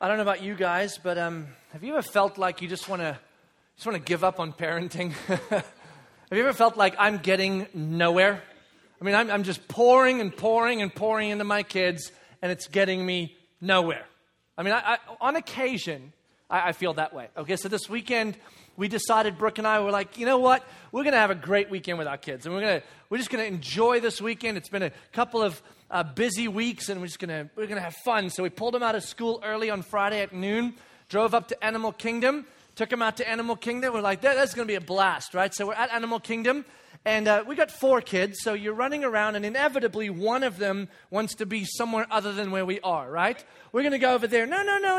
I don't know about you guys, but have you ever felt like you just want to give up on parenting? Have you ever felt like I'm getting nowhere? I mean, I'm just pouring and pouring and pouring into my kids, and it's getting me nowhere. I mean, on occasion, I feel that way. Okay, so this weekend, we decided, Brooke and I were like, you know what? We're going to have a great weekend with our kids, and we're just going to enjoy this weekend. It's been a couple of busy weeks, and we're gonna have fun. So we pulled them out of school early on Friday at noon, drove up to Animal Kingdom, took them out to Animal Kingdom. We're like, that's going to be a blast, right? So we're at Animal Kingdom, and we got 4 kids. So you're running around, and inevitably one of them wants to be somewhere other than where we are, right? We're going to go over there.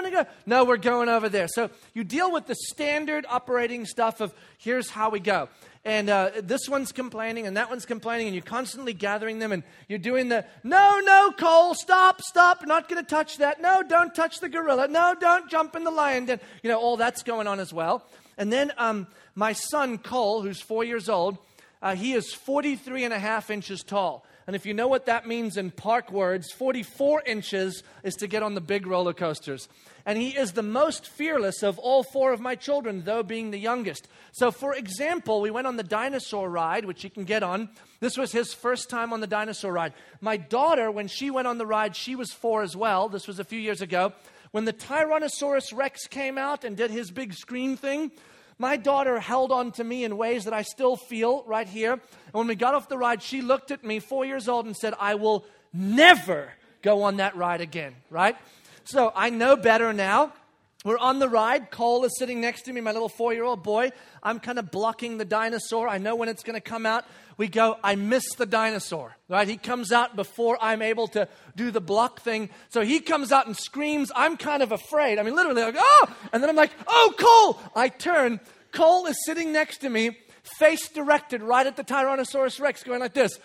No, we're going over there. So you deal with the standard operating stuff of here's how we go. And this one's complaining, and that one's complaining, and you're constantly gathering them, and you're doing the, no, Cole, stop, not going to touch that. No, don't touch the gorilla. No, don't jump in the lion den. You know, all that's going on as well. And then my son, Cole, who's 4 years old, he is 43 and a half inches tall. And if you know what that means in park words, 44 inches is to get on the big roller coasters. And he is the most fearless of all 4 of my children, though being the youngest. So, for example, we went on the dinosaur ride, which you can get on. This was his first time on the dinosaur ride. My daughter, when she went on the ride, she was 4 as well. This was a few years ago. When the Tyrannosaurus Rex came out and did his big scream thing, my daughter held on to me in ways that I still feel right here. And when we got off the ride, she looked at me, 4 years old, and said, I will never go on that ride again, right? So I know better now. We're on the ride. Cole is sitting next to me, my little 4-year-old boy. I'm kind of blocking the dinosaur. I know when it's going to come out. We go, I miss the dinosaur, right? He comes out before I'm able to do the block thing. So he comes out and screams. I'm kind of afraid. I mean, literally, like, oh! And then I'm like, oh, Cole! I turn. Cole is sitting next to me, face directed right at the Tyrannosaurus Rex, going like this.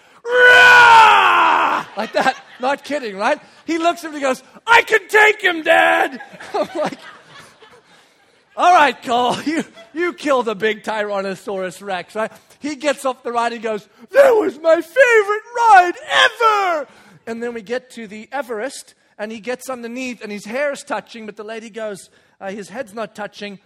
Like that. Not kidding, right? He looks at me and goes, I can take him, Dad! I'm like, all right, Cole, you kill the big Tyrannosaurus Rex, right? He gets off the ride and goes, that was my favorite ride ever! And then we get to the Everest, and he gets underneath, and his hair is touching, but the lady goes, his head's not touching.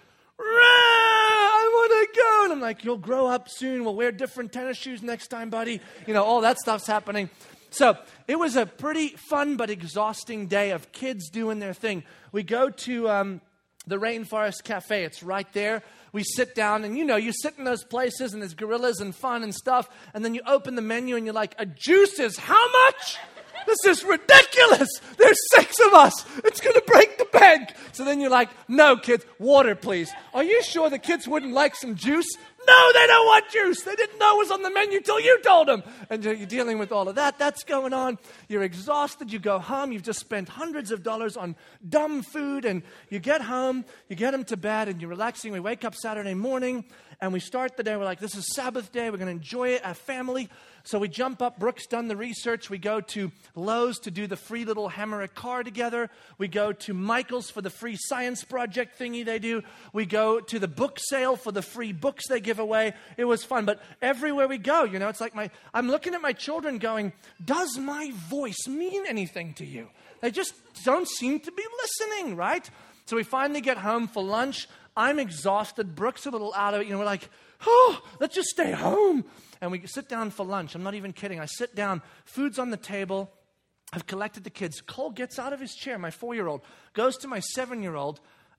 I want to go. And I'm like, you'll grow up soon. We'll wear different tennis shoes next time, buddy. You know, all that stuff's happening. So it was a pretty fun but exhausting day of kids doing their thing. We go to the Rainforest Cafe. It's right there. We sit down, and you sit in those places, and there's gorillas and fun and stuff, and then you open the menu, and you're like, a juice is how much? This is ridiculous. There's 6 of us. It's going to break the bank. So then you're like, no, kids, water, please. Are you sure the kids wouldn't like some juice? No, they don't want juice. They didn't know it was on the menu till you told them. And you're dealing with all of that. That's going on. You're exhausted. You go home. You've just spent hundreds of dollars on dumb food. And you get home. You get them to bed. And you're relaxing. We wake up Saturday morning. And we start the day. We're like, this is Sabbath day. We're going to enjoy it as family. So we jump up. Brooke's done the research. We go to Lowe's to do the free little hammer a car together. We go to Michael's for the free science project thingy they do. We go to the book sale for the free books they give away. It was fun. But everywhere we go, it's like I'm looking at my children going, does my voice mean anything to you? They just don't seem to be listening, right? So we finally get home for lunch. I'm exhausted. Brooke's a little out of it. We're like, oh, let's just stay home. And we sit down for lunch. I'm not even kidding. I sit down. Food's on the table. I've collected the kids. Cole gets out of his chair, my 4-year-old, goes to my 7-year-old,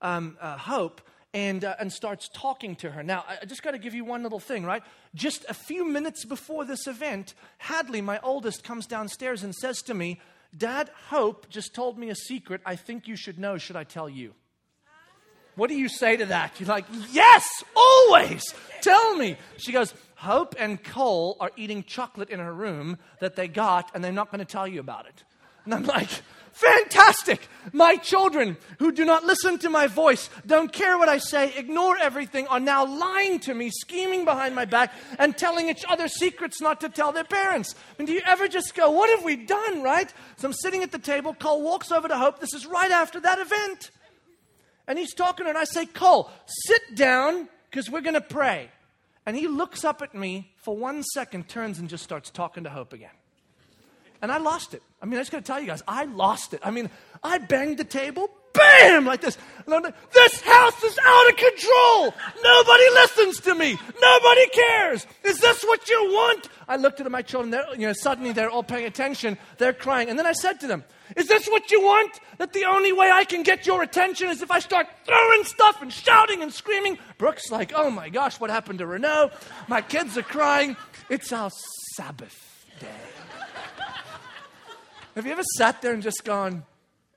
Hope, and starts talking to her. Now, I just got to give you one little thing, right? Just a few minutes before this event, Hadley, my oldest, comes downstairs and says to me, Dad, Hope just told me a secret I think you should know. Should I tell you? What do you say to that? You're like, yes, always. Tell me. She goes, Hope and Cole are eating chocolate in her room that they got, and they're not going to tell you about it. And I'm like, fantastic. My children who do not listen to my voice, don't care what I say, ignore everything, are now lying to me, scheming behind my back, and telling each other secrets not to tell their parents. I mean, do you ever just go, what have we done, right? So I'm sitting at the table. Cole walks over to Hope. This is right after that event. And he's talking to her, and I say, Cole, sit down, because we're going to pray. And he looks up at me for 1 second, turns, and just starts talking to Hope again. And I lost it. I mean, I just got to tell you guys, I lost it. I mean, I banged the table, bam, like this. And I'm like, this house is out of control. Nobody listens to me. Nobody cares. Is this what you want? I looked at my children. Suddenly they're all paying attention. They're crying. And then I said to them, is this what you want? That the only way I can get your attention is if I start throwing stuff and shouting and screaming? Brooke's like, oh my gosh, what happened to Renault? My kids are crying. It's our Sabbath day. Have you ever sat there and just gone,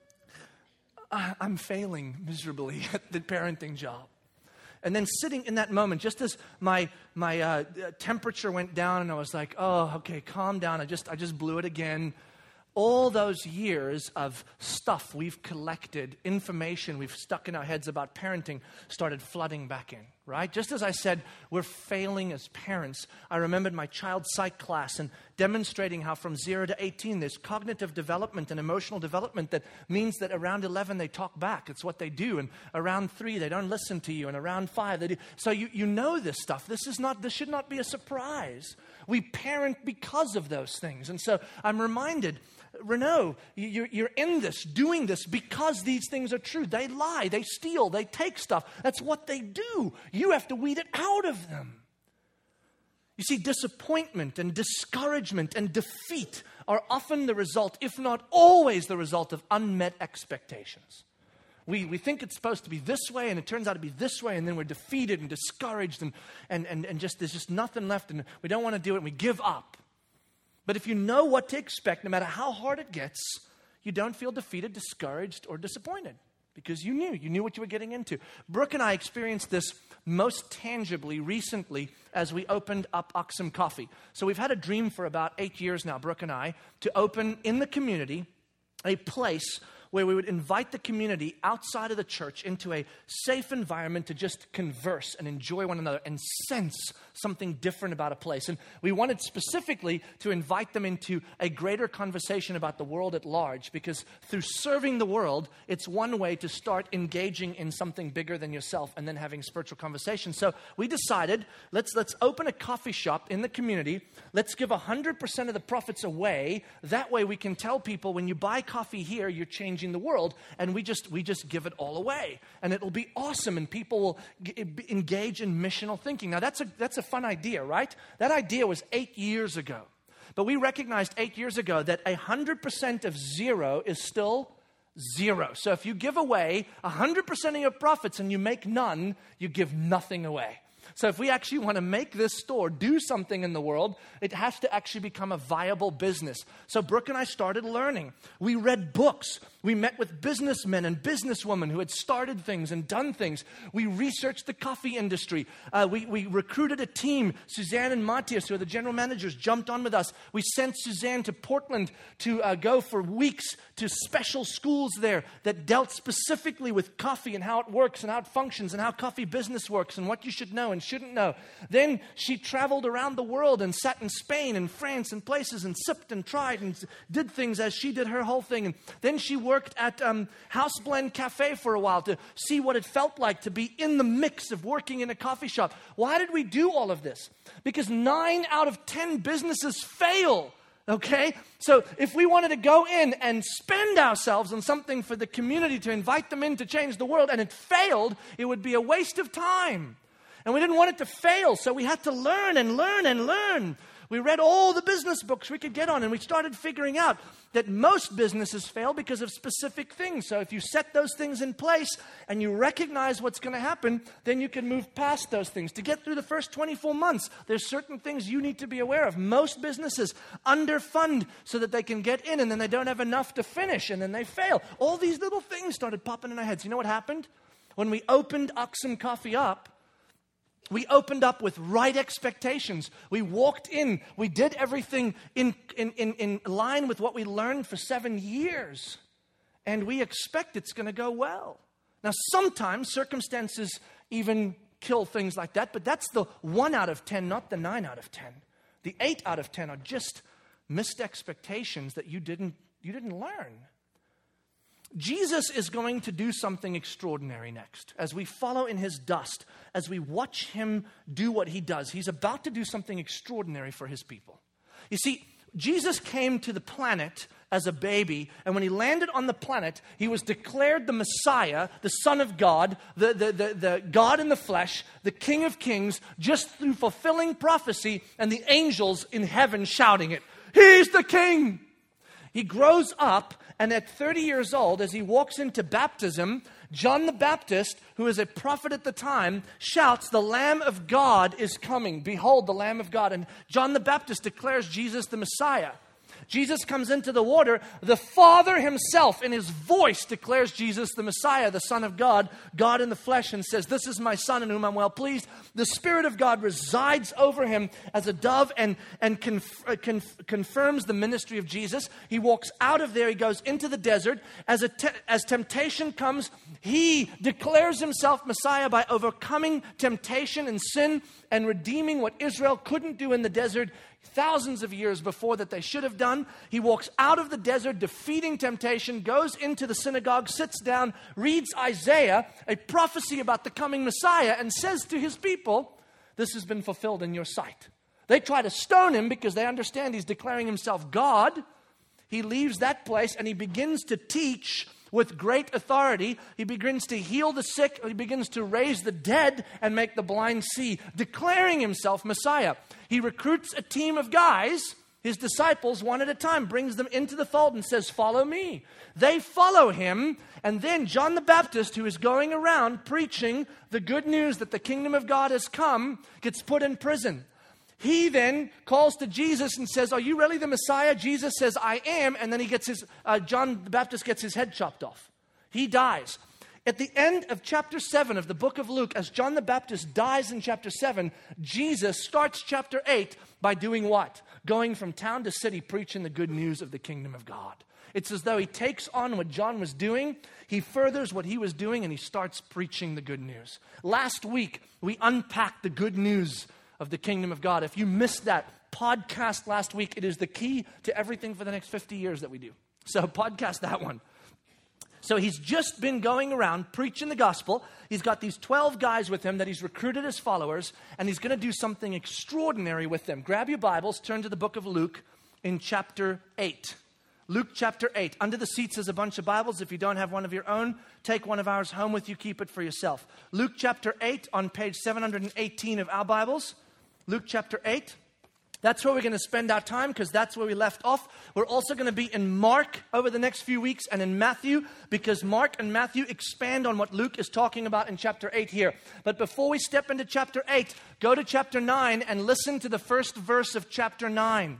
I'm failing miserably at the parenting job? And then sitting in that moment, just as my temperature went down and I was like, oh, okay, calm down. I just blew it again. All those years of stuff we've collected, information we've stuck in our heads about parenting started flooding back in, right? Just as I said, we're failing as parents. I remembered my child psych class and demonstrating how from 0 to 18 there's cognitive development and emotional development that means that around 11 they talk back. It's what they do. And around 3 they don't listen to you. And around 5 they do. So you know this stuff. This should not be a surprise. We parent because of those things. And so I'm reminded, Renault, you're in this, doing this because these things are true. They lie, they steal, they take stuff. That's what they do. You have to weed it out of them. You see, disappointment and discouragement and defeat are often the result, if not always the result, of unmet expectations. We think it's supposed to be this way, and it turns out to be this way, and then we're defeated and discouraged, and just there's just nothing left, and we don't want to do it, and we give up. But if you know what to expect, no matter how hard it gets, you don't feel defeated, discouraged, or disappointed because you knew what you were getting into. Brooke and I experienced this most tangibly recently as we opened up Oxum Coffee. So we've had a dream for about 8 years now, Brooke and I, to open in the community a place where we would invite the community outside of the church into a safe environment to just converse and enjoy one another and sense something different about a place. And we wanted specifically to invite them into a greater conversation about the world at large, because through serving the world, it's one way to start engaging in something bigger than yourself and then having spiritual conversations. So we decided, let's open a coffee shop in the community. Let's give 100% of the profits away. That way we can tell people, when you buy coffee here, you're changing the world, and we just give it all away, and it'll be awesome, and people will engage in missional thinking. Now that's a fun idea, right? That idea was 8 years ago, but we recognized 8 years ago that 100% of zero is still zero. So if you give away 100% of your profits and you make none, you give nothing away. So if we actually want to make this store do something in the world, it has to actually become a viable business. So Brooke and I started learning. We read books. We met with businessmen and businesswomen who had started things and done things. We researched the coffee industry. We recruited a team. Suzanne and Matthias, who are the general managers, jumped on with us. We sent Suzanne to Portland to go for weeks to special schools there that dealt specifically with coffee and how it works and how it functions and how coffee business works and what you should know and shouldn't know. Then she traveled around the world and sat in Spain and France and places and sipped and tried and did things as she did her whole thing. And then she worked at House Blend Cafe for a while to see what it felt like to be in the mix of working in a coffee shop. Why did we do all of this? Because 9 out of 10 businesses fail. Okay? So if we wanted to go in and spend ourselves on something for the community to invite them in to change the world, and it failed, it would be a waste of time. And we didn't want it to fail, so we had to learn and learn and learn. We read all the business books we could get on, and we started figuring out that most businesses fail because of specific things. So if you set those things in place and you recognize what's going to happen, then you can move past those things. To get through the first 24 months, there's certain things you need to be aware of. Most businesses underfund so that they can get in, and then they don't have enough to finish, and then they fail. All these little things started popping in our heads. You know what happened? When we opened Oxum Coffee up, we opened up with right expectations. We walked in. We did everything in line with what we learned for 7 years. And we expect it's going to go well. Now, sometimes circumstances even kill things like that, but that's the 1 out of 10, not the 9 out of 10. The 8 out of 10 are just missed expectations that you didn't learn. Jesus is going to do something extraordinary next. As we follow in his dust, as we watch him do what he does, he's about to do something extraordinary for his people. You see, Jesus came to the planet as a baby, and when he landed on the planet, he was declared the Messiah, the Son of God, the God in the flesh, the King of Kings, just through fulfilling prophecy and the angels in heaven shouting it. He's the King! He grows up, and at 30 years old, as he walks into baptism, John the Baptist, who is a prophet at the time, shouts, "The Lamb of God is coming. Behold, the Lamb of God." And John the Baptist declares Jesus the Messiah. Jesus comes into the water. The Father himself, in his voice, declares Jesus the Messiah, the Son of God, God in the flesh, and says, "This is my Son in whom I'm well pleased." The Spirit of God resides over him as a dove and confirms the ministry of Jesus. He walks out of there. He goes into the desert. As temptation comes, he declares himself Messiah by overcoming temptation and sin and redeeming what Israel couldn't do in the desert thousands of years before that they should have done. He walks out of the desert, defeating temptation, goes into the synagogue, sits down, reads Isaiah, a prophecy about the coming Messiah, and says to his people, "This has been fulfilled in your sight." They try to stone him because they understand he's declaring himself God. He leaves that place and he begins to teach with great authority. He begins to heal the sick. He begins to raise the dead and make the blind see, declaring himself Messiah. He recruits a team of guys, his disciples, one at a time, brings them into the fold and says, "Follow me." They follow him, and then John the Baptist, who is going around preaching the good news that the kingdom of God has come, gets put in prison. He then calls to Jesus and says, "Are you really the Messiah?" Jesus says, "I am." And then John the Baptist gets his head chopped off. He dies. At the end of chapter 7 of the book of Luke, as John the Baptist dies in chapter 7, Jesus starts chapter 8 by doing what? Going from town to city preaching the good news of the kingdom of God. It's as though he takes on what John was doing, he furthers what he was doing, and he starts preaching the good news. Last week, we unpacked the good news of the kingdom of God. If you missed that podcast last week, it is the key to everything for the next 50 years that we do. So podcast that one. So he's just been going around preaching the gospel. He's got these 12 guys with him that he's recruited as followers, and he's going to do something extraordinary with them. Grab your Bibles, turn to the book of Luke in chapter 8. Luke chapter 8. Under the seats is a bunch of Bibles. If you don't have one of your own, take one of ours home with you. Keep it for yourself. Luke chapter 8 on page 718 of our Bibles. Luke chapter 8. That's where we're going to spend our time because that's where we left off. We're also going to be in Mark over the next few weeks and in Matthew because Mark and Matthew expand on what Luke is talking about in chapter 8 here. But before we step into chapter 8, go to chapter 9 and listen to the first verse of chapter 9.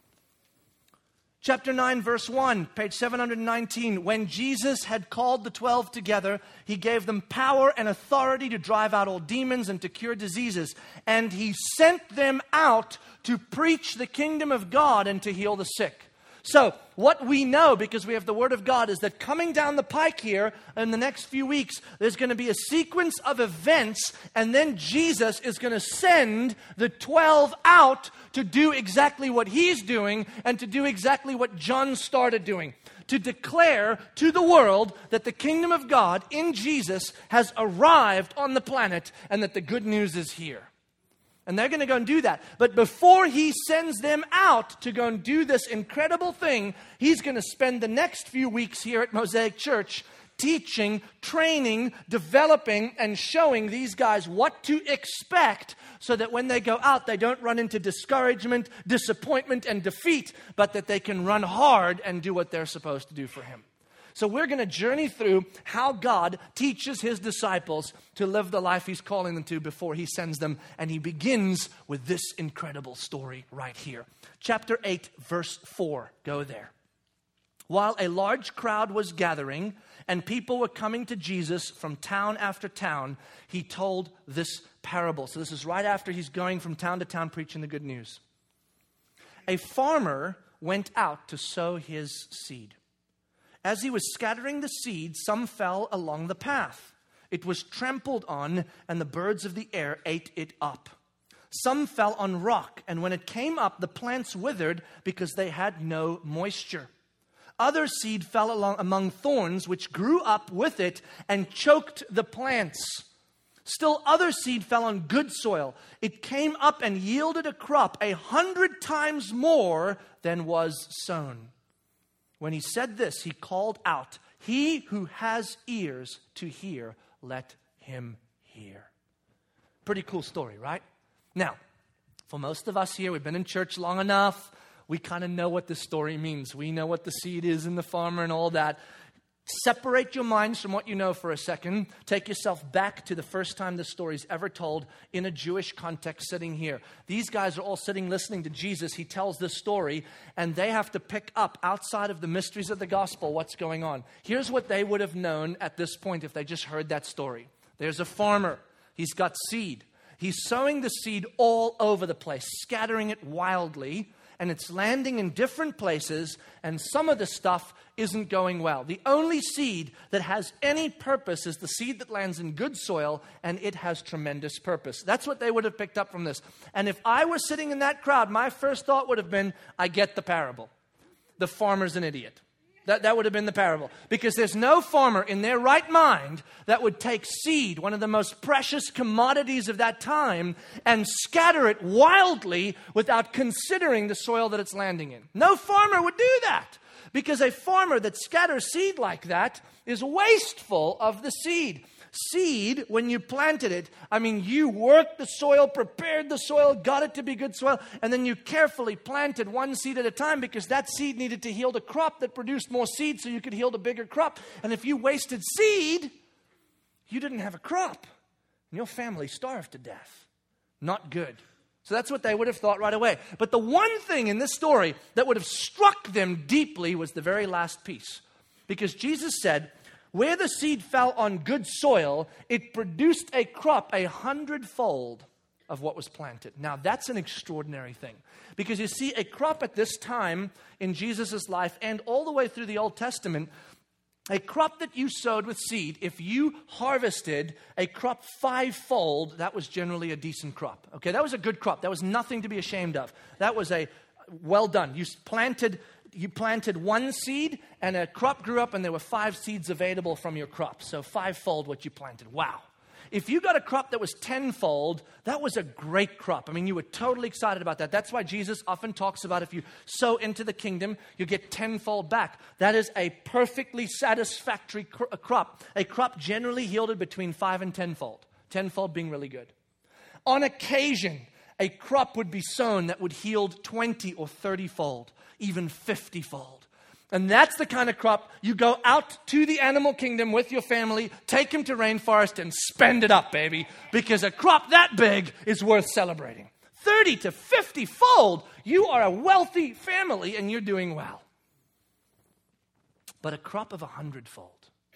Chapter 9, verse 1, page 719. When Jesus had called the 12 together, he gave them power and authority to drive out all demons and to cure diseases. And he sent them out to preach the kingdom of God and to heal the sick. So, what we know, because we have the Word of God, is that coming down the pike here in the next few weeks, there's going to be a sequence of events, and then Jesus is going to send the 12 out to do exactly what he's doing and to do exactly what John started doing. To declare to the world that the kingdom of God in Jesus has arrived on the planet and that the good news is here. And they're going to go and do that. But before he sends them out to go and do this incredible thing, he's going to spend the next few weeks here at Mosaic Church teaching, training, developing, and showing these guys what to expect so that when they go out, they don't run into discouragement, disappointment, and defeat, but that they can run hard and do what they're supposed to do for him. So we're going to journey through how God teaches his disciples to live the life he's calling them to before he sends them. And he begins with this incredible story right here. Chapter 8, verse 4. Go there. While a large crowd was gathering and people were coming to Jesus from town after town, he told this parable. So this is right after he's going from town to town preaching the good news. A farmer went out to sow his seed. As he was scattering the seed, some fell along the path. It was trampled on, and the birds of the air ate it up. Some fell on rock, and when it came up, the plants withered because they had no moisture. Other seed fell among thorns, which grew up with it and choked the plants. Still other seed fell on good soil. It came up and yielded a crop 100 times more than was sown. When he said this, he called out, "He who has ears to hear, let him hear." Pretty cool story, right? Now, for most of us here, we've been in church long enough. We kind of know what this story means. We know what the seed is and the farmer and all that. Separate your minds from what you know for a second. Take yourself back to the first time this story is ever told in a Jewish context sitting here. These guys are all sitting listening to Jesus. He tells this story, and they have to pick up outside of the mysteries of the gospel what's going on. Here's what they would have known at this point if they just heard that story. There's a farmer. He's got seed. He's sowing the seed all over the place, scattering it wildly, and it's landing in different places, and some of the stuff isn't going well. The only seed that has any purpose is the seed that lands in good soil, and it has tremendous purpose. That's what they would have picked up from this. And if I were sitting in that crowd, my first thought would have been, I get the parable. The farmer's an idiot. That would have been the parable. Because there's no farmer in their right mind that would take seed, one of the most precious commodities of that time, and scatter it wildly without considering the soil that it's landing in. No farmer would do that. Because a farmer that scatters seed like that is wasteful of the seed. Seed, when you planted it, you worked the soil, prepared the soil, got it to be good soil, and then you carefully planted one seed at a time because that seed needed to yield a crop that produced more seed so you could yield a bigger crop. And if you wasted seed, you didn't have a crop. And your family starved to death. Not good. So that's what they would have thought right away. But the one thing in this story that would have struck them deeply was the very last piece. Because Jesus said, where the seed fell on good soil, it produced a crop 100-fold of what was planted. Now, that's an extraordinary thing. Because you see, a crop at this time in Jesus' life and all the way through the Old Testament, a crop that you sowed with seed, if you harvested a crop 5-fold, that was generally a decent crop. Okay, that was a good crop. That was nothing to be ashamed of. That was a well done. You planted one seed and a crop grew up and there were 5 seeds available from your crop. So 5-fold what you planted. Wow. If you got a crop that was 10-fold, that was a great crop. You were totally excited about that. That's why Jesus often talks about if you sow into the kingdom, you get 10-fold back. That is a perfectly satisfactory crop. A crop generally yielded between 5 and 10-fold. 10-fold being really good. On occasion, a crop would be sown that would yield 20 or 30-fold, even 50-fold. And that's the kind of crop you go out to the animal kingdom with your family, take them to rainforest and spend it up, baby. Because a crop that big is worth celebrating. 30 to 50-fold, you are a wealthy family and you're doing well. But a crop of 100-fold,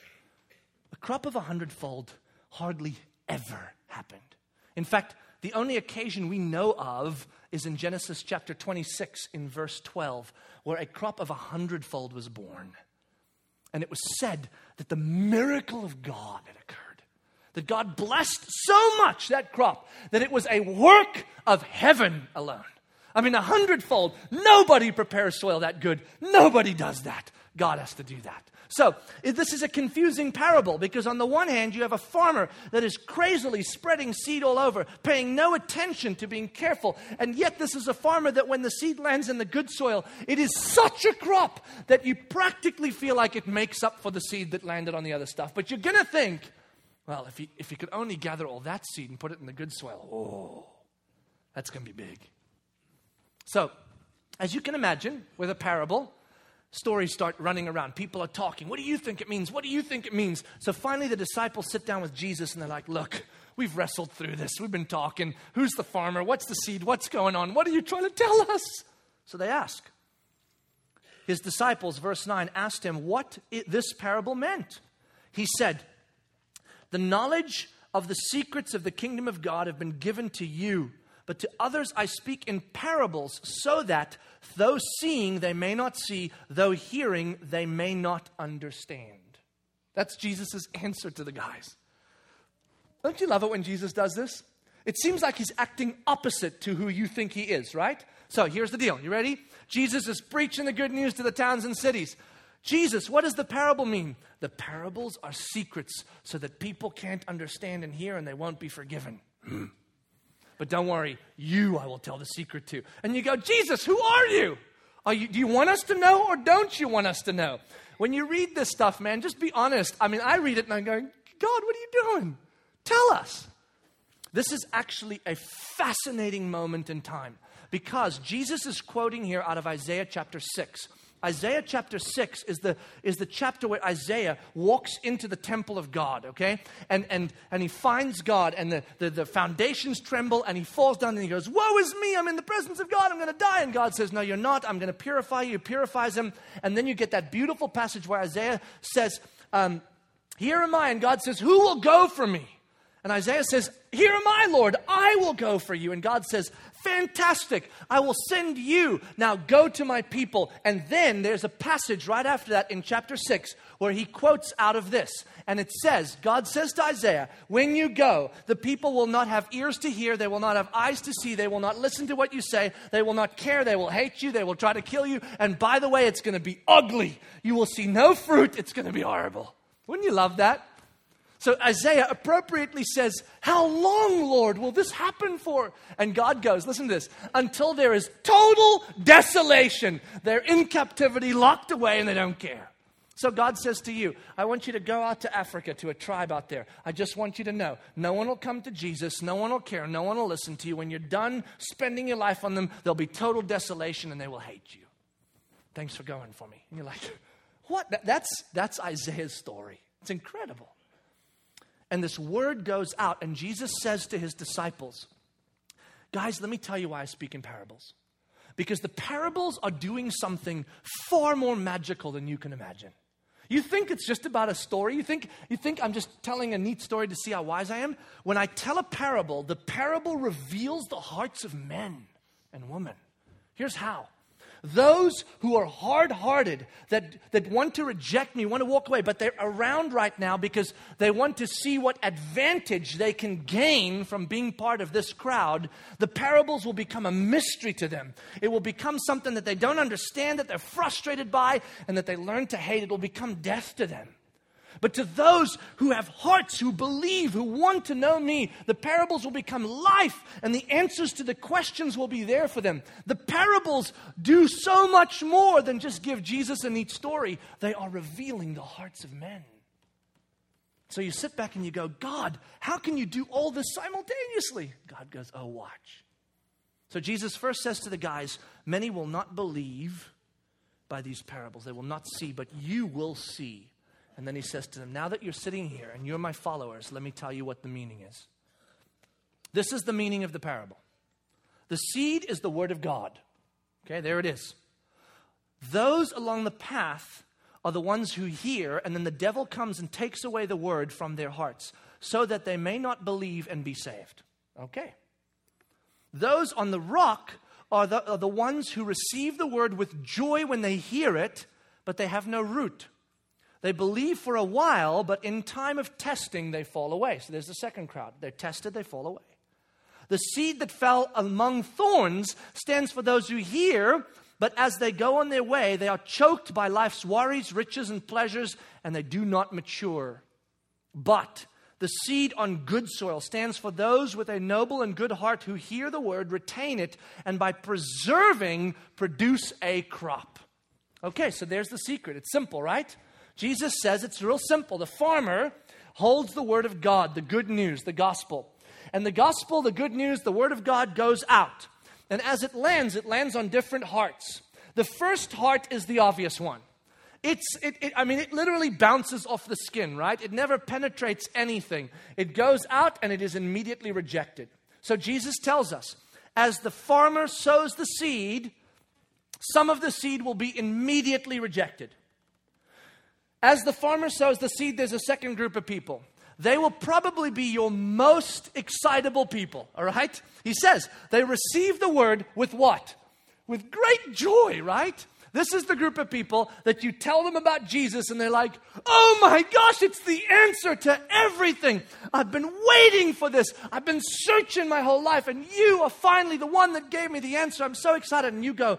hardly ever happened. In fact, the only occasion we know of is in Genesis chapter 26 in verse 12, where a crop of 100-fold was born. And it was said that the miracle of God had occurred. That God blessed so much that crop that it was a work of heaven alone. 100-fold. Nobody prepares soil that good. Nobody does that. God has to do that. So, this is a confusing parable because on the one hand, you have a farmer that is crazily spreading seed all over, paying no attention to being careful. And yet this is a farmer that when the seed lands in the good soil, it is such a crop that you practically feel like it makes up for the seed that landed on the other stuff. But you're going to think, well, if you could only gather all that seed and put it in the good soil, that's going to be big. So, as you can imagine, with a parable, stories start running around. People are talking. What do you think it means? What do you think it means? So finally the disciples sit down with Jesus and they're like, look, we've wrestled through this. We've been talking. Who's the farmer? What's the seed? What's going on? What are you trying to tell us? So they ask. His disciples, verse 9, asked him what this parable meant. He said, the knowledge of the secrets of the kingdom of God have been given to you. But to others I speak in parables, so that though seeing they may not see, though hearing they may not understand. That's Jesus' answer to the guys. Don't you love it when Jesus does this? It seems like he's acting opposite to who you think he is, right? So here's the deal. You ready? Jesus is preaching the good news to the towns and cities. Jesus, what does the parable mean? The parables are secrets so that people can't understand and hear and they won't be forgiven. But don't worry, I will tell the secret to. And you go, Jesus, who are you? Do you want us to know or don't you want us to know? When you read this stuff, man, just be honest. I mean, I read it and I'm going, God, what are you doing? Tell us. This is actually a fascinating moment in time because Jesus is quoting here out of Isaiah chapter 6. Isaiah chapter 6 is the chapter where Isaiah walks into the temple of God, okay? And he finds God and the foundations tremble and he falls down and he goes, woe is me, I'm in the presence of God, I'm going to die. And God says, no, you're not, I'm going to purify you. He purifies him. And then you get that beautiful passage where Isaiah says, here am I. And God says, who will go for me? And Isaiah says, here am I, Lord, I will go for you. And God says, fantastic, I will send you. Now go to my people. And then there's a passage right after that in chapter 6 where he quotes out of this. And it says, God says to Isaiah, when you go, the people will not have ears to hear, they will not have eyes to see, they will not listen to what you say, they will not care, they will hate you, they will try to kill you. And by the way, it's going to be ugly. You will see no fruit, it's going to be horrible. Wouldn't you love that? So Isaiah appropriately says, how long, Lord, will this happen for? And God goes, listen to this, until there is total desolation. They're in captivity, locked away, and they don't care. So God says to you, I want you to go out to Africa, to a tribe out there. I just want you to know, no one will come to Jesus, no one will care, no one will listen to you. When you're done spending your life on them, there'll be total desolation and they will hate you. Thanks for going for me. And you're like, what? That's Isaiah's story. It's incredible. And this word goes out, and Jesus says to his disciples, guys, let me tell you why I speak in parables. Because the parables are doing something far more magical than you can imagine. You think it's just about a story? You think I'm just telling a neat story to see how wise I am? When I tell a parable, the parable reveals the hearts of men and women. Here's how. Those who are hard-hearted, that want to reject me, want to walk away, but they're around right now because they want to see what advantage they can gain from being part of this crowd, the parables will become a mystery to them. It will become something that they don't understand, that they're frustrated by, and that they learn to hate. It will become death to them. But to those who have hearts, who believe, who want to know me, the parables will become life, and the answers to the questions will be there for them. The parables do so much more than just give Jesus a neat story. They are revealing the hearts of men. So you sit back and you go, God, how can you do all this simultaneously? God goes, oh, watch. So Jesus first says to the guys, many will not believe by these parables. They will not see, but you will see. And then he says to them, now that you're sitting here and you're my followers, let me tell you what the meaning is. This is the meaning of the parable. The seed is the word of God. Okay, there it is. Those along the path are the ones who hear, and then the devil comes and takes away the word from their hearts so that they may not believe and be saved. Okay. Those on the rock are the ones who receive the word with joy when they hear it, but they have no root. They believe for a while, but in time of testing, they fall away. So there's the second crowd. They're tested, they fall away. The seed that fell among thorns stands for those who hear, but as they go on their way, they are choked by life's worries, riches, and pleasures, and they do not mature. But the seed on good soil stands for those with a noble and good heart who hear the word, retain it, and by preserving, produce a crop. Okay, so there's the secret. It's simple, right? Jesus says it's real simple. The farmer holds the word of God, the good news, the gospel. And the gospel, the good news, the word of God goes out. And as it lands on different hearts. The first heart is the obvious one. It literally bounces off the skin, right? It never penetrates anything. It goes out and it is immediately rejected. So Jesus tells us, as the farmer sows the seed, some of the seed will be immediately rejected. As the farmer sows the seed, there's a second group of people. They will probably be your most excitable people, all right? He says they receive the word with what? With great joy, right? This is the group of people that you tell them about Jesus and they're like, oh my gosh, it's the answer to everything. I've been waiting for this. I've been searching my whole life and you are finally the one that gave me the answer. I'm so excited. And you go,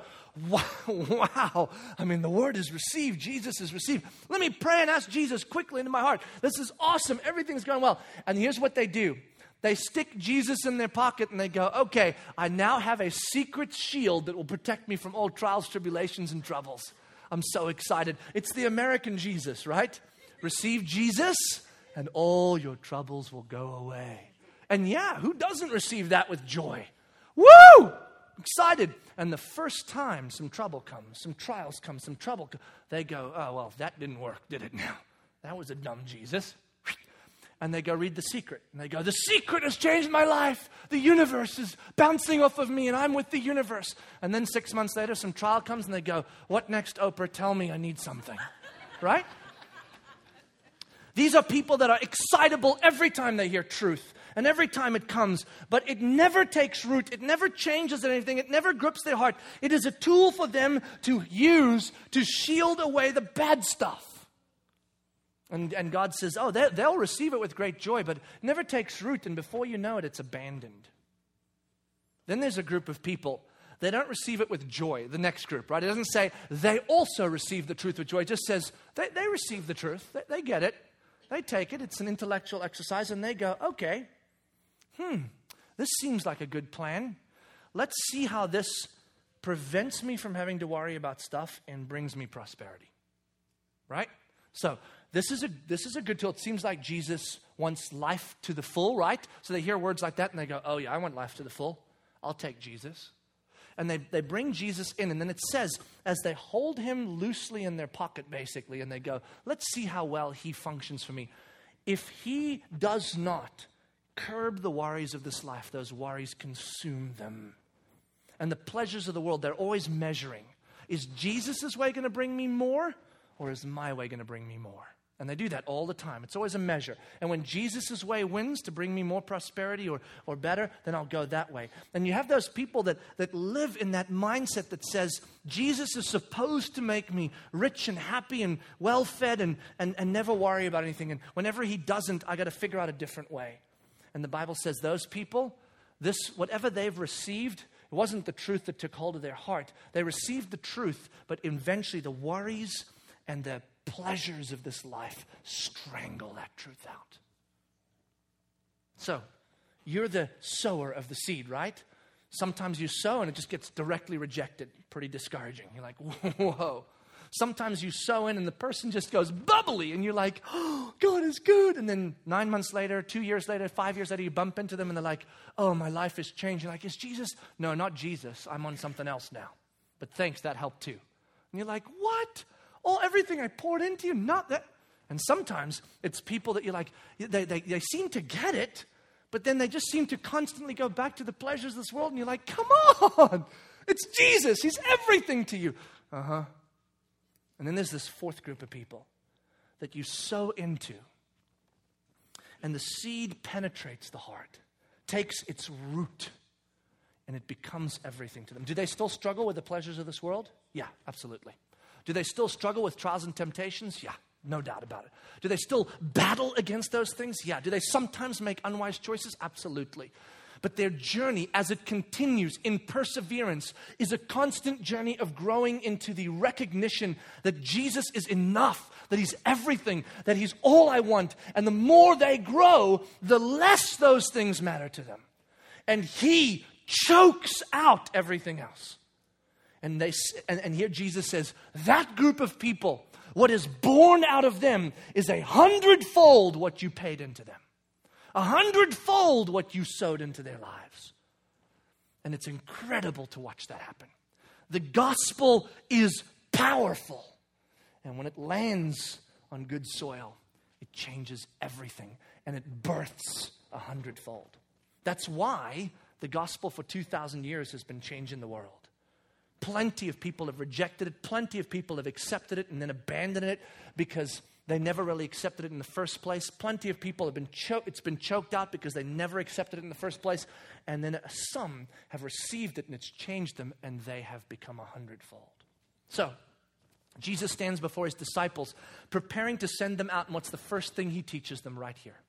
wow. I mean, the word is received. Jesus is received. Let me pray and ask Jesus quickly into my heart. This is awesome. Everything's going well. And here's what they do. They stick Jesus in their pocket and they go, okay, I now have a secret shield that will protect me from all trials, tribulations, and troubles. I'm so excited. It's the American Jesus, right? Receive Jesus and all your troubles will go away. And yeah, who doesn't receive that with joy? Woo! Excited. And the first time some trouble comes, some trials come, some trouble comes, they go, oh, well, that didn't work, did it now? That was a dumb Jesus. And they go read The Secret. And they go, The Secret has changed my life. The universe is bouncing off of me and I'm with the universe. And then 6 months later, some trial comes and they go, what next, Oprah? Tell me I need something. Right? These are people that are excitable every time they hear truth. And every time it comes. But it never takes root. It never changes anything. It never grips their heart. It is a tool for them to use to shield away the bad stuff. And God says, oh, they'll receive it with great joy, but it never takes root, and before you know it, it's abandoned. Then there's a group of people, they don't receive it with joy, the next group, right? It doesn't say they also receive the truth with joy. It just says they receive the truth, they get it, they take it, it's an intellectual exercise, and they go, okay, this seems like a good plan. Let's see how this prevents me from having to worry about stuff and brings me prosperity, right? So, this is a good tool. It seems like Jesus wants life to the full, right? So they hear words like that and they go, oh yeah, I want life to the full. I'll take Jesus. And they bring Jesus in, and then it says, as they hold him loosely in their pocket basically, and they go, let's see how well he functions for me. If he does not curb the worries of this life, those worries consume them. And the pleasures of the world, they're always measuring. Is Jesus' way going to bring me more, or is my way going to bring me more? And they do that all the time. It's always a measure. And when Jesus' way wins to bring me more prosperity or better, then I'll go that way. And you have those people that live in that mindset that says, Jesus is supposed to make me rich and happy and well-fed and never worry about anything. And whenever he doesn't, I got to figure out a different way. And the Bible says those people, whatever they've received, it wasn't the truth that took hold of their heart. They received the truth, but eventually the worries and the pleasures of this life strangle that truth out. So, you're the sower of the seed, right? Sometimes you sow and it just gets directly rejected. Pretty discouraging. You're like, whoa. Sometimes you sow in and the person just goes bubbly and you're like, oh, God is good. And then 9 months later, 2 years later, 5 years later, you bump into them and they're like, oh, my life has changed. You're like, is Jesus? No, not Jesus. I'm on something else now. But thanks, that helped too. And you're like, what? Everything I poured into you, not that. And sometimes it's people that you're like, they seem to get it, but then they just seem to constantly go back to the pleasures of this world. And you're like, come on, it's Jesus. He's everything to you. And then there's this fourth group of people that you sow into. And the seed penetrates the heart, takes its root, and it becomes everything to them. Do they still struggle with the pleasures of this world? Yeah, absolutely. Do they still struggle with trials and temptations? Yeah, no doubt about it. Do they still battle against those things? Yeah. Do they sometimes make unwise choices? Absolutely. But their journey, as it continues in perseverance, is a constant journey of growing into the recognition that Jesus is enough, that he's everything, that he's all I want. And the more they grow, the less those things matter to them. And he chokes out everything else. And here Jesus says, that group of people, what is born out of them is 100-fold what you paid into them. 100-fold what you sowed into their lives. And it's incredible to watch that happen. The gospel is powerful. And when it lands on good soil, it changes everything. And it births 100-fold. That's why the gospel for 2,000 years has been changing the world. Plenty of people have rejected it. Plenty of people have accepted it and then abandoned it because they never really accepted it in the first place. Plenty of people have been it's been choked out because they never accepted it in the first place. And then some have received it and it's changed them and they have become 100-fold. So, Jesus stands before his disciples, preparing to send them out. And what's the first thing he teaches them right here?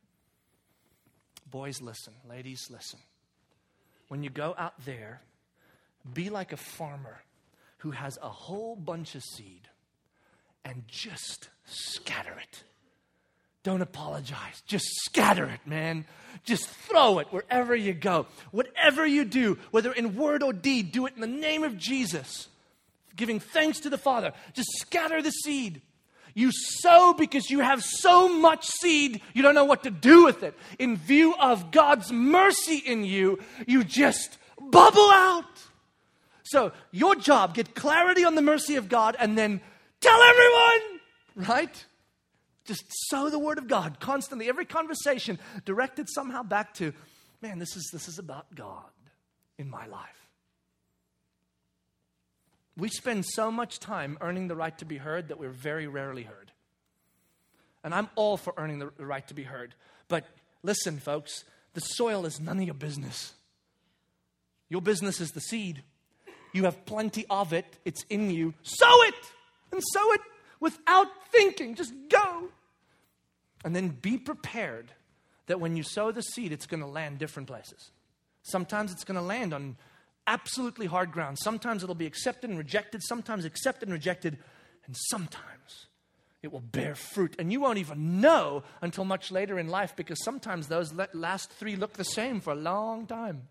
Boys, listen. Ladies, listen. When you go out there, be like a farmer who has a whole bunch of seed and just scatter it. Don't apologize. Just scatter it, man. Just throw it wherever you go. Whatever you do, whether in word or deed, do it in the name of Jesus. Giving thanks to the Father. Just scatter the seed. You sow because you have so much seed, you don't know what to do with it. In view of God's mercy in you, you just bubble out. So your job, get clarity on the mercy of God and then tell everyone, right? Just sow the word of God constantly. Every conversation directed somehow back to, man, this is about God in my life. We spend so much time earning the right to be heard that we're very rarely heard. And I'm all for earning the right to be heard. But listen, folks, the soil is none of your business. Your business is the seed. You have plenty of it. It's in you. Sow it! And sow it without thinking. Just go. And then be prepared that when you sow the seed, it's going to land different places. Sometimes it's going to land on absolutely hard ground. Sometimes it'll be accepted and rejected. Sometimes accepted and rejected. And sometimes it will bear fruit. And you won't even know until much later in life, because sometimes those last three look the same for a long time.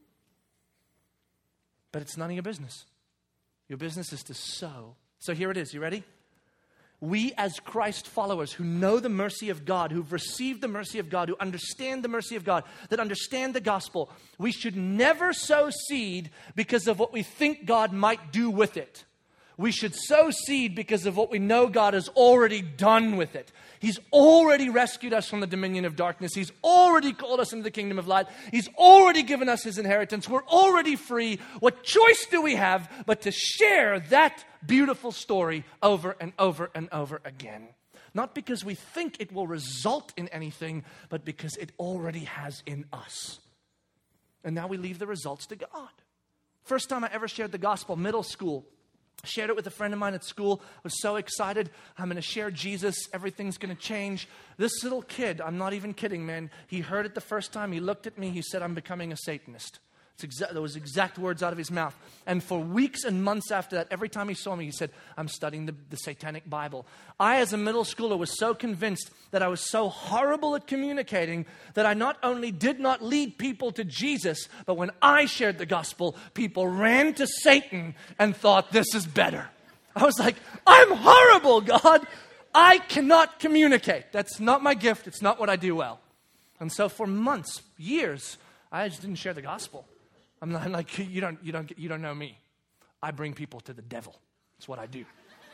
But it's none of your business. Your business is to sow. So here it is. You ready? We as Christ followers who know the mercy of God, who've received the mercy of God, who understand the mercy of God, that understand the gospel, we should never sow seed because of what we think God might do with it. We should sow seed because of what we know God has already done with it. He's already rescued us from the dominion of darkness. He's already called us into the kingdom of light. He's already given us His inheritance. We're already free. What choice do we have but to share that beautiful story over and over and over again? Not because we think it will result in anything, but because it already has in us. And now we leave the results to God. First time I ever shared the gospel, middle school. Shared it with a friend of mine at school. I was so excited. I'm going to share Jesus. Everything's going to change. This little kid, I'm not even kidding, man. He heard it the first time. He looked at me. He said, I'm becoming a Satanist. Those exact words out of his mouth. And for weeks and months after that, every time he saw me, he said, I'm studying the Satanic Bible. I, as a middle schooler, was so convinced that I was so horrible at communicating that I not only did not lead people to Jesus, but when I shared the gospel, people ran to Satan and thought, this is better. I was like, I'm horrible, God. I cannot communicate. That's not my gift. It's not what I do well. And so for months, years, I just didn't share the gospel. I'm like, you don't know me. I bring people to the devil. That's what I do.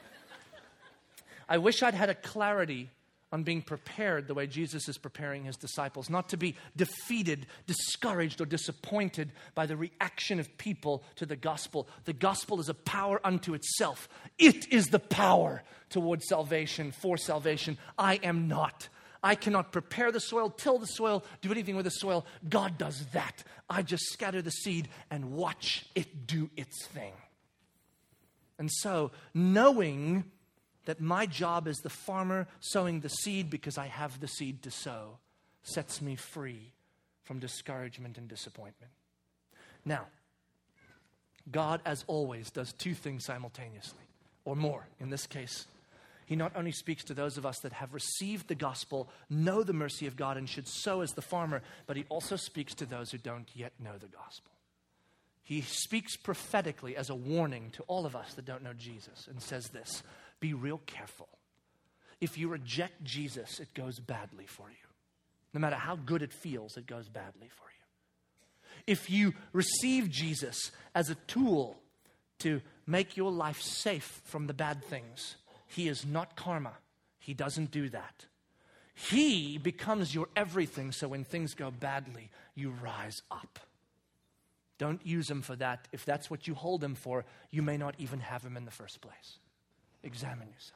I wish I'd had a clarity on being prepared the way Jesus is preparing His disciples, not to be defeated, discouraged, or disappointed by the reaction of people to the gospel. The gospel is a power unto itself. It is the power towards salvation, for salvation. I am not. I cannot prepare the soil, till the soil, do anything with the soil. God does that. I just scatter the seed and watch it do its thing. And so, knowing that my job is the farmer sowing the seed because I have the seed to sow, sets me free from discouragement and disappointment. Now, God, as always, does two things simultaneously, or more in this case. He not only speaks to those of us that have received the gospel, know the mercy of God, and should sow as the farmer, but He also speaks to those who don't yet know the gospel. He speaks prophetically as a warning to all of us that don't know Jesus and says this, be real careful. If you reject Jesus, it goes badly for you. No matter how good it feels, it goes badly for you. If you receive Jesus as a tool to make your life safe from the bad things, He is not karma. He doesn't do that. He becomes your everything, so when things go badly, you rise up. Don't use Him for that. If that's what you hold Him for, you may not even have Him in the first place. Examine yourself.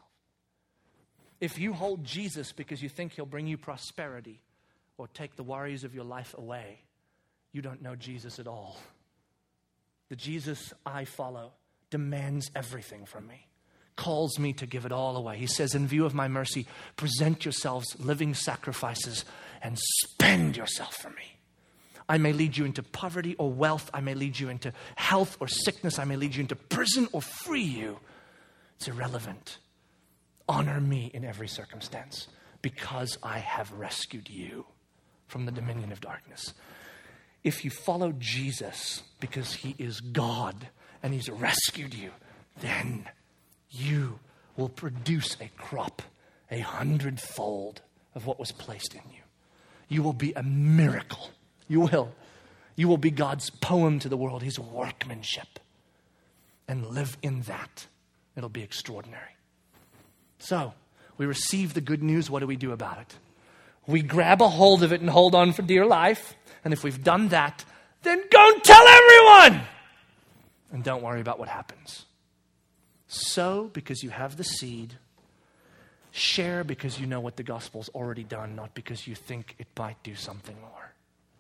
If you hold Jesus because you think He'll bring you prosperity or take the worries of your life away, you don't know Jesus at all. The Jesus I follow demands everything from me. Calls me to give it all away. He says, in view of my mercy, present yourselves living sacrifices and spend yourself for me. I may lead you into poverty or wealth. I may lead you into health or sickness. I may lead you into prison or free you. It's irrelevant. Honor me in every circumstance. because I have rescued you from the dominion of darkness. If you follow Jesus because he is God and he's rescued you, then you will produce a crop 100-fold of what was placed in you. You will be a miracle. You will. You will be God's poem to the world, his workmanship. And live in that. It'll be extraordinary. So, we receive the good news. What do we do about it? We grab a hold of it and hold on for dear life. And if we've done that, then go and tell everyone. And don't worry about what happens. Sow because you have the seed. Share because you know what the gospel's already done, not because you think it might do something more.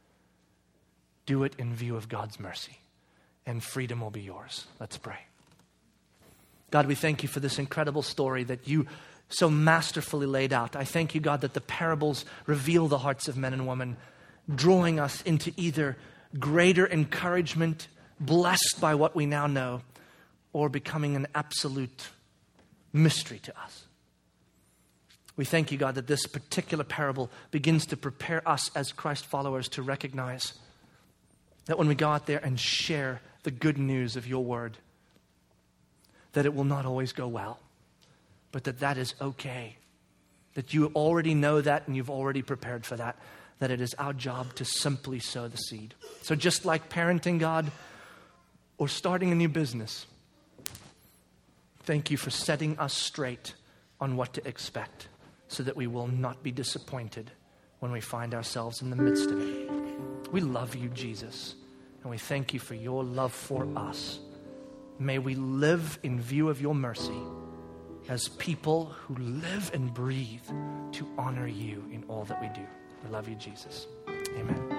Do it in view of God's mercy, and freedom will be yours. Let's pray. God, we thank you for this incredible story that you so masterfully laid out. I thank you, God, that the parables reveal the hearts of men and women, drawing us into either greater encouragement, blessed by what we now know, or becoming an absolute mystery to us. We thank you, God, that this particular parable begins to prepare us as Christ followers to recognize that when we go out there and share the good news of your word, that it will not always go well, but that is okay. That you already know that and you've already prepared for that. That it is our job to simply sow the seed. So just like parenting, God, or starting a new business, thank you for setting us straight on what to expect so that we will not be disappointed when we find ourselves in the midst of it. We love you, Jesus, and we thank you for your love for us. May we live in view of your mercy as people who live and breathe to honor you in all that we do. We love you, Jesus. Amen.